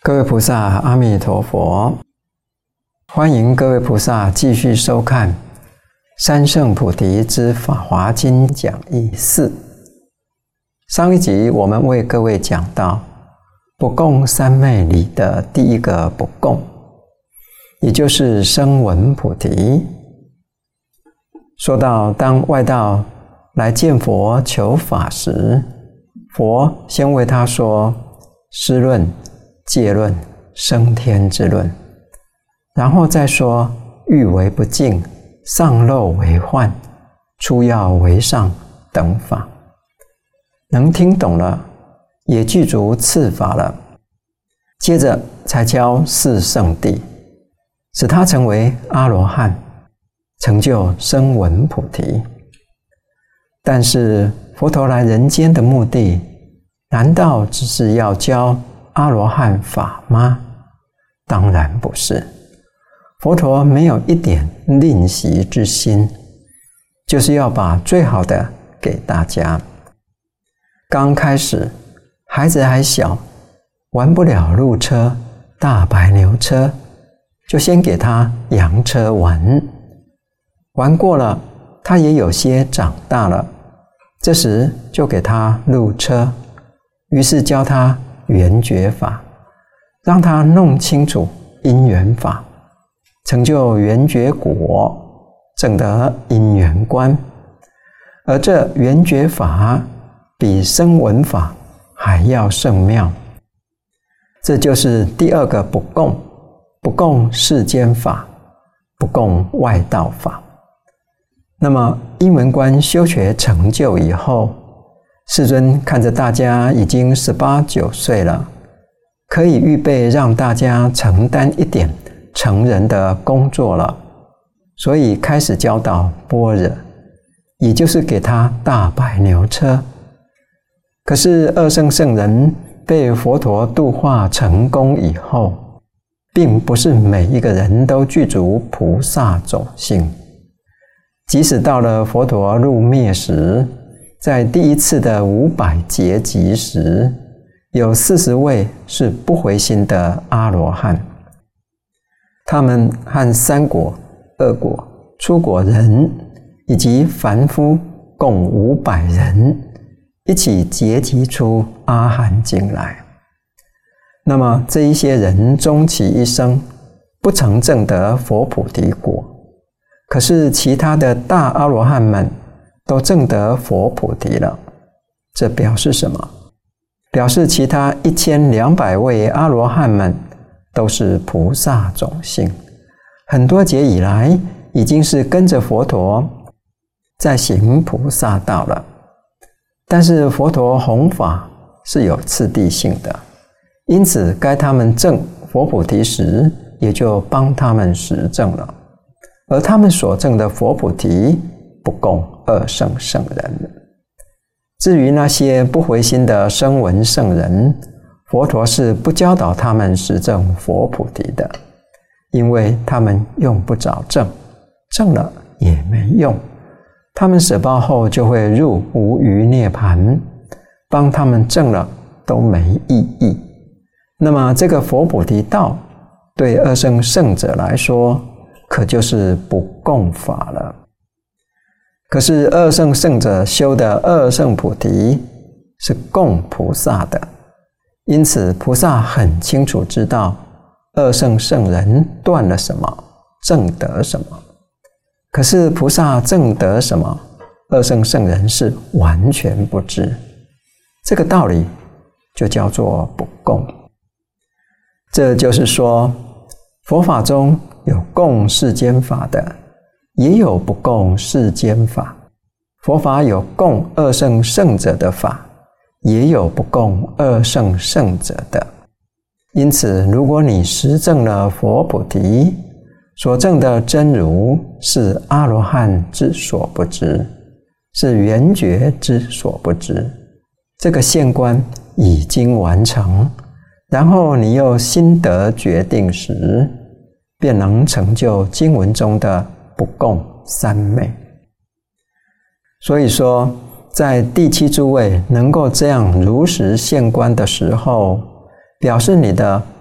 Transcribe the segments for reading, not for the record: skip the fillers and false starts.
各位菩萨，阿弥陀佛！欢迎各位菩萨继续收看《三圣菩提之法华经讲义4》。上一集我们为各位讲到不共三昧里的第一个不共，也就是声闻菩提。说到当外道来见佛求法时，佛先为他说施论、戒论、升天之论，然后再说欲为不净、上漏为幻、出要为上等法。能听懂了，也具足次法了，接着才教四圣谛，使他成为阿罗汉，成就声闻菩提。但是佛陀来人间的目的，难道只是要教阿罗汉法吗？当然不是。佛陀没有一点吝惜之心，就是要把最好的给大家。刚开始孩子还小，玩不了鹿车、大白牛车，就先给他羊车玩。玩过了，他也有些长大了，这时就给他鹿车，于是教他缘觉法，让他弄清楚因缘法，成就缘觉果，证得因缘观。而这缘觉法比声闻法还要甚妙。这就是第二个不共，不共世间法，不共外道法。那么因缘观修学成就以后，世尊看着大家已经18、19岁了，可以预备让大家承担一点成人的工作了，所以开始教导般若，也就是给他大白牛车。可是二圣圣人被佛陀度化成功以后，并不是每一个人都具足菩萨种性。即使到了佛陀入灭时，在第一次的500劫集时，有40位是不回心的阿罗汉，他们和三果、二果、出果人以及凡夫共500人一起结集出阿含经来。那么这一些人终其一生不曾证得佛菩提果，可是其他的大阿罗汉们都证得佛菩提了。这表示什么？表示其他1200位阿罗汉们都是菩萨种性，很多劫以来已经是跟着佛陀在行菩萨道了。但是佛陀弘法是有次第性的，因此该他们证佛菩提时，也就帮他们实证了。而他们所证的佛菩提不共二圣圣人。至于那些不回心的声闻圣人，佛陀是不教导他们实证佛菩提的，因为他们用不着证，证了也没用。他们舍报后就会入无余涅盘，帮他们证了都没意义。那么这个佛菩提道对二圣圣者来说，可就是不共法了。可是二圣圣者修的二圣菩提是共菩萨的，因此菩萨很清楚知道二圣圣人断了什么，证得什么。可是菩萨证得什么，二圣圣人是完全不知。这个道理就叫做不共。这就是说，佛法中有共世间法的，也有不共世间法。佛法有共二圣圣者的法，也有不共二圣圣者的。因此如果你实证了佛菩提，所证的真如是阿罗汉之所不知，是缘觉之所不知，这个现观已经完成，然后你又心得决定时，便能成就经文中的不共三昧。所以说，在第七诸位能够这样如实现观的时候，表示你的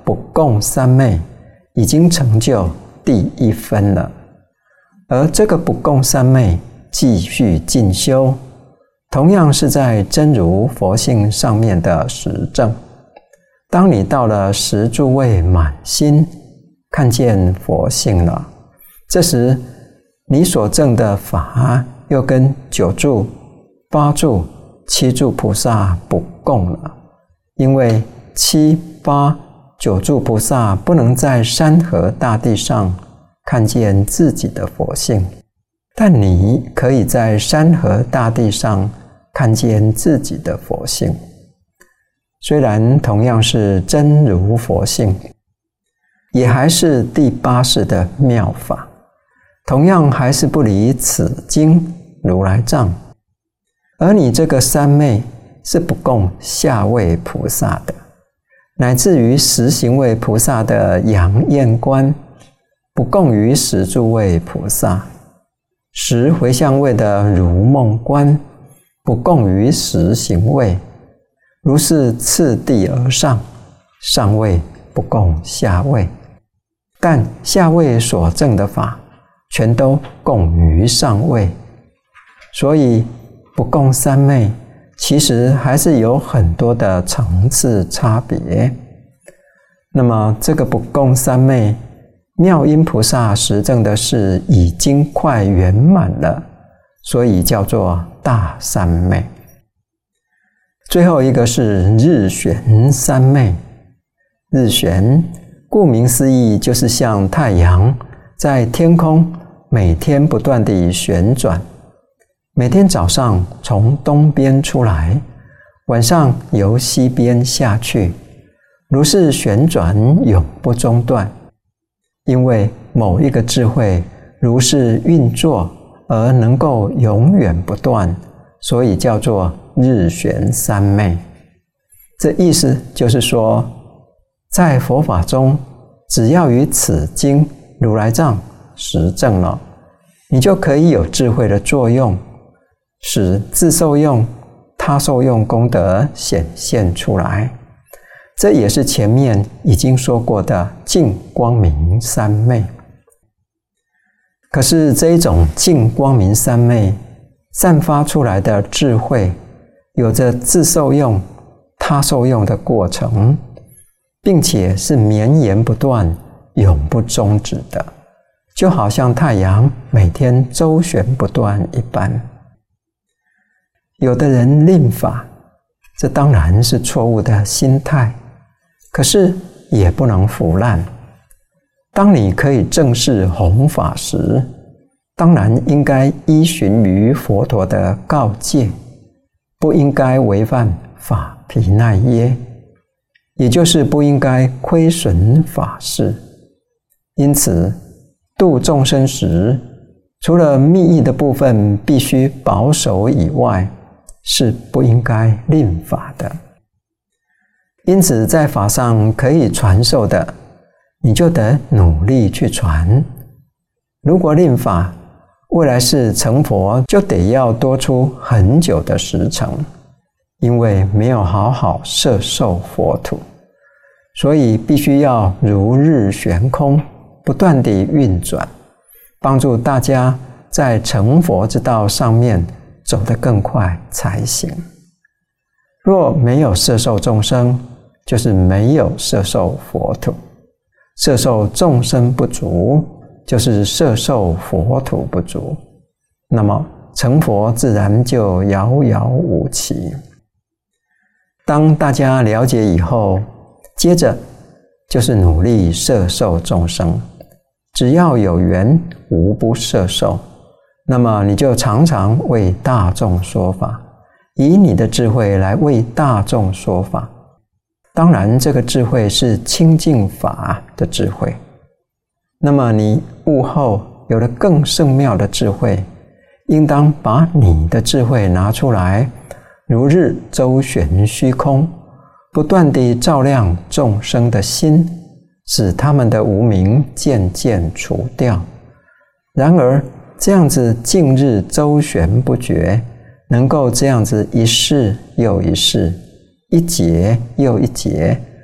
不共三昧已经成就第一分了，而这个不共三昧继续进修，同样是在真如佛性上面的实证。当你到了十住位满心，看见佛性了，这时你所证的法又跟九住、八住、七住菩萨不共了，因为七、八、九住菩萨不能在山河大地上看见自己的佛性，但你可以在山河大地上看见自己的佛性。虽然同样是真如佛性，也还是第八世的妙法，同样还是不离此经如来藏，而你这个三昧是不共下位菩萨的，乃至于十行位菩萨的阳焰观不共于十住位菩萨，十回向位的如梦观不共于十行位，如是次第而上，上位不共下位，但下位所证的法全都共于上位，所以不共三昧其实还是有很多的层次差别。那么这个不共三昧，妙音菩萨实证的是已经快圆满了，所以叫做大三昧。最后一个是日旋三昧。日旋顾名思义，就是像太阳在天空每天不断地旋转，每天早上从东边出来，晚上由西边下去，如是旋转永不中断。因为某一个智慧如是运作而能够永远不断，所以叫做日旋三昧。这意思就是说，在佛法中，只要与此经如来藏实证了，你就可以有智慧的作用，使自受用、他受用功德显现出来。这也是前面已经说过的净光明三昧。可是这一种净光明三昧散发出来的智慧，有着自受用、他受用的过程，并且是绵延不断、永不终止的，就好像太阳每天周旋不断一般。有的人吝法，这当然是错误的心态，可是也不能腐烂。当你可以正视弘法时，当然应该依循于佛陀的告诫，不应该违反法毗奈耶，也就是不应该亏损法事。因此度众生时，除了密意的部分必须保守以外，是不应该吝法的。因此在法上可以传授的，你就得努力去传。如果吝法，未来是成佛就得要多出很久的时程，因为没有好好摄受佛土，所以必须要如日悬空，不断地运转，帮助大家在成佛之道上面走得更快才行。若没有摄受众生，就是没有摄受佛土；摄受众生不足，就是摄受佛土不足。那么成佛自然就遥遥无期。当大家了解以后，接着就是努力摄受众生。只要有缘，无不摄受。那么你就常常为大众说法，以你的智慧来为大众说法。当然这个智慧是清净法的智慧。那么你悟后有了更胜妙的智慧，应当把你的智慧拿出来，如日周旋虚空，不断地照亮众生的心，使他们的无明渐渐除掉。然而这样子近日周旋不绝，能够这样子一世又一世，一劫又一劫，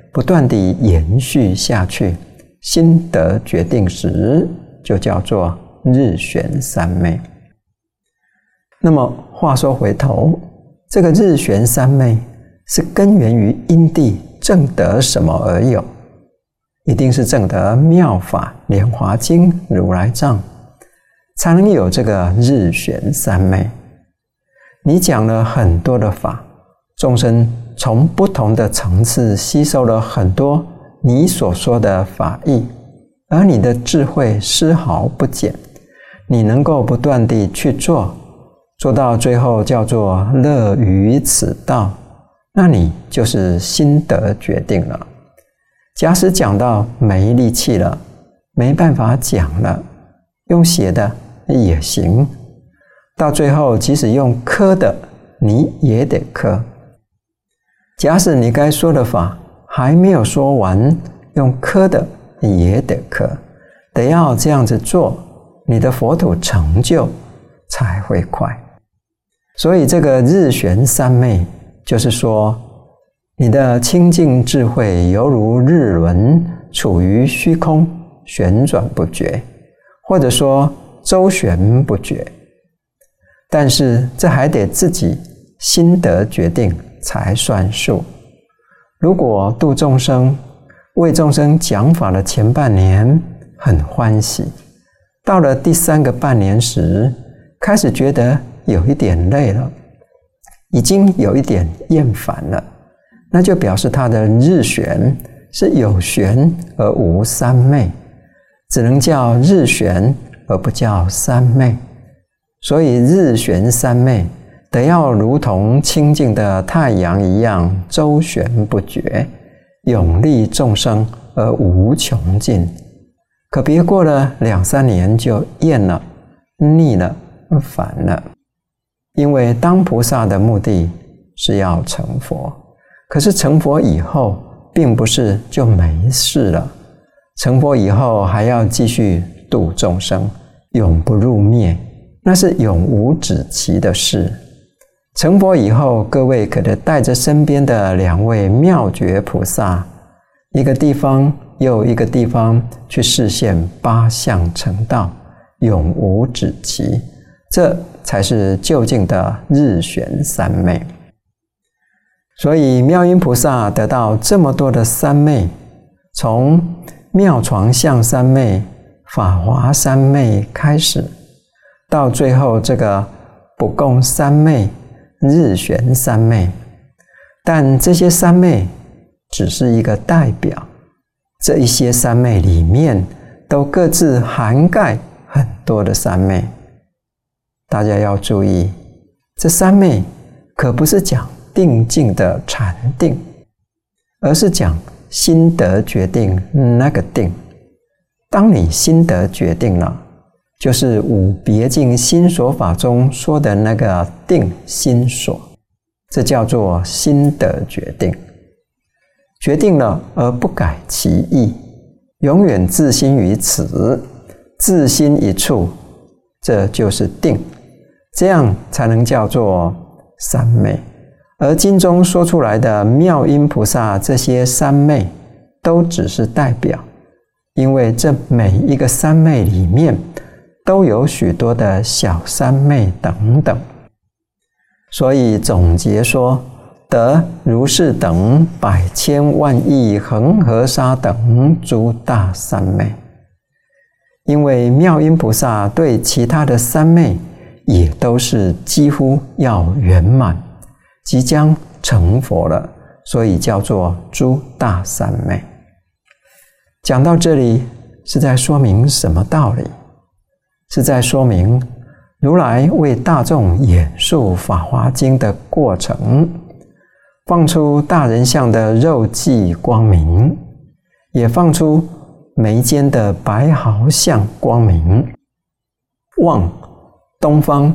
不断地延续下去，心得决定时，就叫做日旋三昧。那么话说回头，这个日旋三昧是根源于因地证得什么而有？一定是证得妙法莲华经如来藏，才能有这个日旋三昧。你讲了很多的法，众生从不同的层次吸收了很多你所说的法义，而你的智慧丝毫不减，你能够不断地去做，做到最后叫做乐于此道，那你就是心得决定了。假使讲到没力气了，没办法讲了，用写的也行，到最后即使用刻的，你也得刻。假使你该说的法还没有说完，用刻的也得刻，得要这样子做，你的佛土成就才会快。所以这个日旋三昧，就是说你的清净智慧犹如日轮处于虚空，旋转不绝，或者说周旋不绝。但是这还得自己心得决定才算数。如果度众生，为众生讲法的前半年很欢喜，到了第3个半年时，开始觉得有一点累了，已经有一点厌烦了，那就表示他的日旋是有旋而无三昧，只能叫日旋而不叫三昧。所以日旋三昧得要如同清净的太阳一样周旋不绝，永利众生而无穷尽。可别过了2、3年就厌了、腻了、烦了。因为当菩萨的目的是要成佛，可是成佛以后并不是就没事了，成佛以后还要继续度众生，永不入灭，那是永无止期的事。成佛以后，各位可得带着身边的2位妙觉菩萨，一个地方又一个地方去示现8相成道，永无止期，这才是究竟的日旋三昧。所以妙音菩萨得到这么多的三昧，从妙床相三昧、法华三昧开始，到最后这个不共三昧、日旋三昧。但这些三昧只是一个代表，这一些三昧里面都各自涵盖很多的三昧。大家要注意，这三昧可不是讲定境的禅定，而是讲心得决定那个定。当你心得决定了，就是五别境心所法中说的那个定心所，这叫做心得决定。决定了而不改其意，永远自心于此，自心一处，这就是定，这样才能叫做三昧。而经中说出来的妙音菩萨这些三昧都只是代表，因为这每一个三昧里面都有许多的小三昧等等，所以总结说，得如是等百千万亿恒河沙等诸大三昧。因为妙音菩萨对其他的三昧也都是几乎要圆满，即将成佛了，所以叫做诸大三昧。讲到这里是在说明什么道理？是在说明如来为大众演述《法华经》的过程，放出大人相的肉髻光明，也放出眉间的白毫相光明，望东方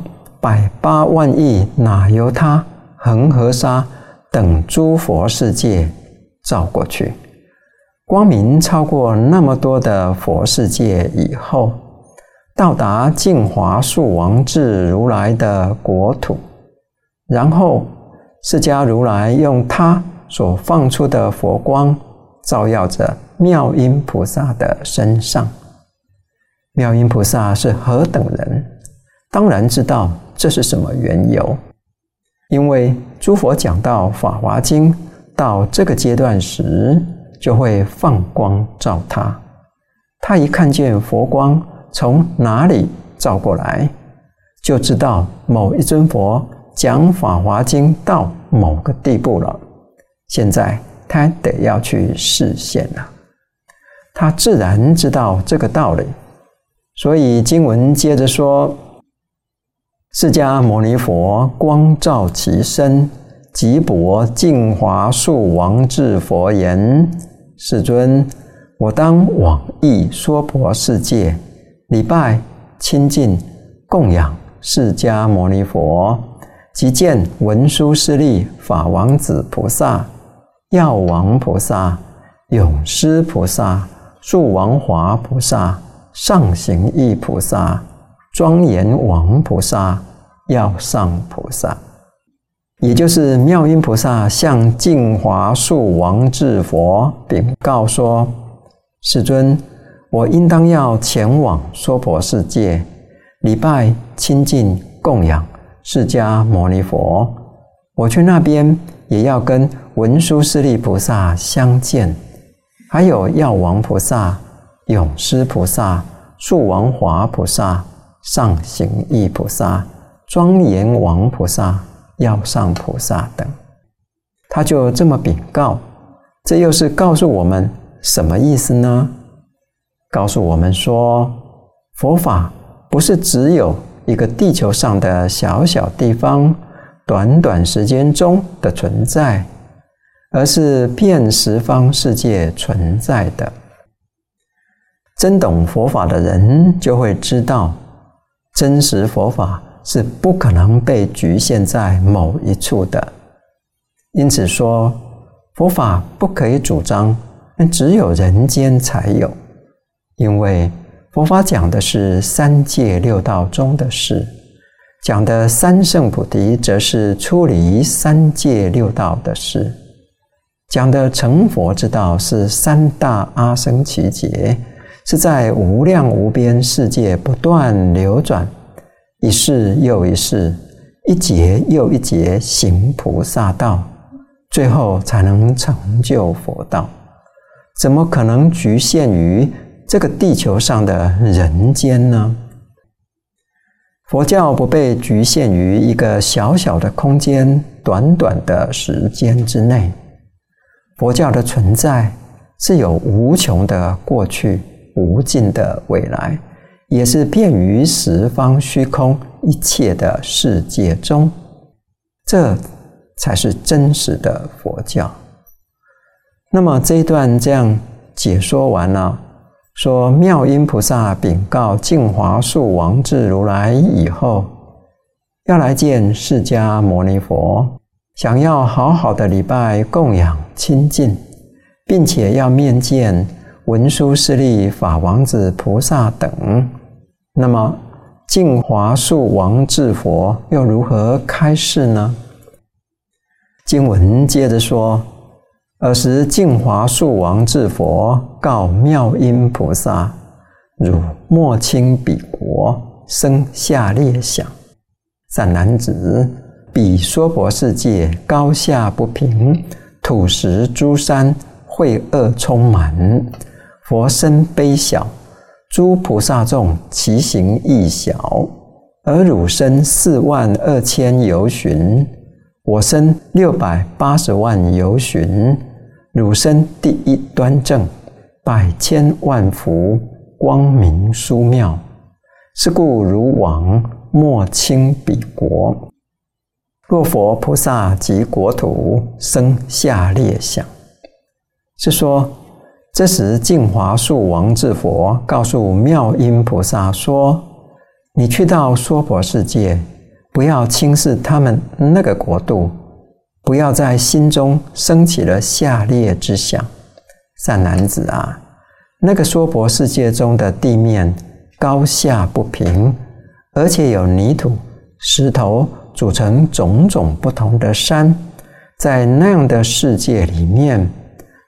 180万亿那由他恒河沙等诸佛世界照过去，光明超过那么多的佛世界以后，到达净华树王智如来的国土，然后释迦如来用他所放出的佛光照耀着妙音菩萨的身上。妙音菩萨是何等人？当然知道这是什么缘由。因为诸佛讲到《法华经》到这个阶段时，就会放光照他。他一看见佛光从哪里照过来，就知道某一尊佛讲《法华经》到某个地步了。现在他得要去示现了。他自然知道这个道理。所以经文接着说，释迦牟尼佛光照其身，即薄净华树王至佛言：世尊，我当往诣娑婆世界，礼拜亲近供养释迦牟尼佛，即见文殊师利法王子菩萨、药王菩萨、永施菩萨、树王华菩萨、上行义菩萨、庄严王菩萨、药上菩萨。也就是妙音菩萨向净华树王至佛禀告说：世尊，我应当要前往娑婆世界，礼拜亲近供养释迦牟尼佛。我去那边也要跟文殊师利菩萨相见，还有药王菩萨、永施菩萨、树王华菩萨、上行义菩萨、庄严王菩萨、药上菩萨等。他就这么禀告，这又是告诉我们什么意思呢？告诉我们说，佛法不是只有一个地球上的小小地方，短短时间中的存在，而是遍十方世界存在的。真懂佛法的人就会知道，真实佛法是不可能被局限在某一处的。因此说，佛法不可以主张只有人间才有，因为佛法讲的是三界六道中的事，讲的三圣菩提则是出离三界六道的事，讲的成佛之道是三大阿僧祇劫，是在无量无边世界不断流转，一世又一世，一劫又一劫行菩萨道，最后才能成就佛道。怎么可能局限于这个地球上的人间呢？佛教不被局限于一个小小的空间、短短的时间之内。佛教的存在是有无穷的过去、无尽的未来，也是遍于十方虚空一切的世界中。这才是真实的佛教。那么这一段这样解说完了，说妙音菩萨禀告净华树王至如来以后，要来见释迦牟尼佛，想要好好的礼拜供养亲近，并且要面见文殊师利法王子菩萨等。那么净华树王至佛又如何开示呢？经文接着说，尔时净华树王至佛告妙音菩萨：汝莫轻彼国，生下列想。善男子，彼娑婆世界高下不平，土石诸山秽恶充满，佛身卑小，诸菩萨众其形亦小，而汝身42000由旬，我身680万由旬，汝身第一端正，百千万福，光明殊妙。是故汝往，莫轻彼国。若佛菩萨及国土，生下列想。是说，这时净华树王至佛告诉妙音菩萨说：你去到娑婆世界，不要轻视他们那个国度，不要在心中升起了下列之想。善男子啊，那个娑婆世界中的地面高下不平，而且有泥土、石头组成种种不同的山，在那样的世界里面，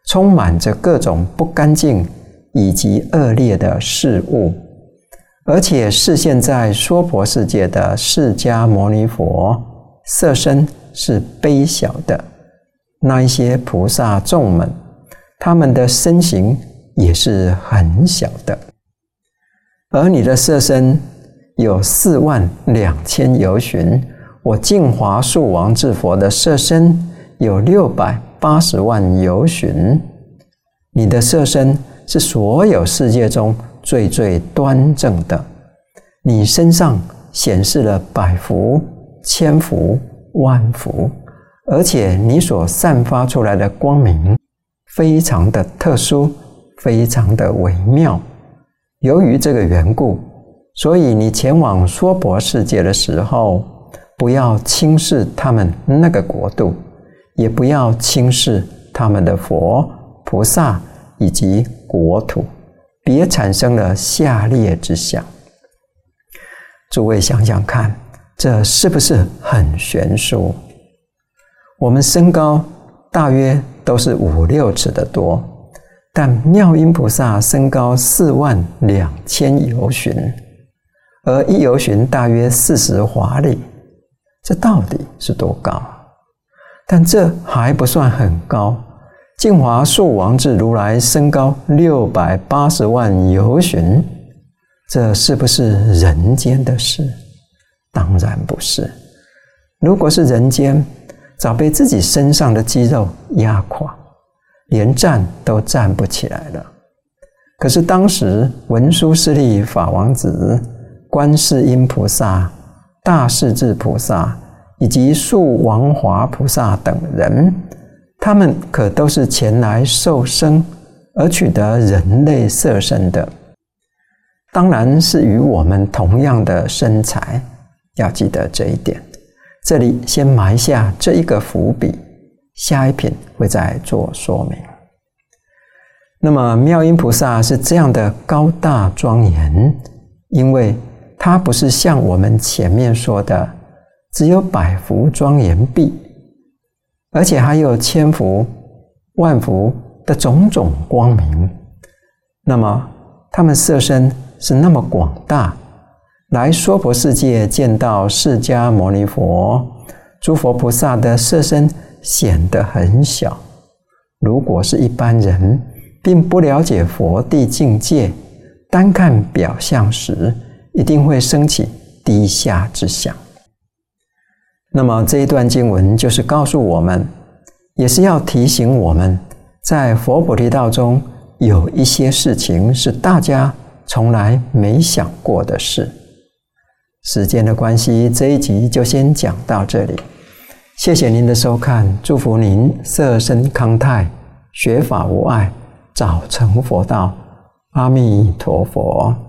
充满着各种不干净以及恶劣的事物，而且示现在娑婆世界的释迦牟尼佛色身是卑小的，那一些菩萨众们，他们的身形也是很小的。而你的色身有42000由旬，我净华树王智佛的色身有680万由旬。你的色身是所有世界中最端正的，你身上显示了百福、千福、万福，而且你所散发出来的光明非常的特殊，非常的微妙。由于这个缘故，所以你前往娑婆世界的时候，不要轻视他们那个国度，也不要轻视他们的佛、菩萨以及国土，别产生了下列之想。诸位想想看，这是不是很悬殊？我们身高大约都是5-6尺的多，但妙音菩萨身高42000由旬，而1由旬大约40华里，这到底是多高？但这还不算很高。净华树王智如来身高680万由旬，这是不是人间的事？当然不是。如果是人间，早被自己身上的肌肉压垮，连站都站不起来了。可是当时文殊师利法王子、观世音菩萨、大势至菩萨以及树王华菩萨等人，他们可都是前来受生而取得人类色身的，当然是与我们同样的身材，要记得这一点。这里先埋下这一个伏笔，下一品会再做说明。那么妙音菩萨是这样的高大庄严，因为它不是像我们前面说的只有百福庄严毕，而且还有千福、万福的种种光明。那么他们色身是那么广大，来娑婆世界见到释迦牟尼佛、诸佛菩萨的色身显得很小。如果是一般人并不了解佛地境界，单看表象时，一定会生起低下之想。那么这一段经文就是告诉我们，也是要提醒我们，在佛菩提道中有一些事情是大家从来没想过的事。时间的关系，这一集就先讲到这里。谢谢您的收看，祝福您色身康泰，学法无碍，早成佛道。阿弥陀佛。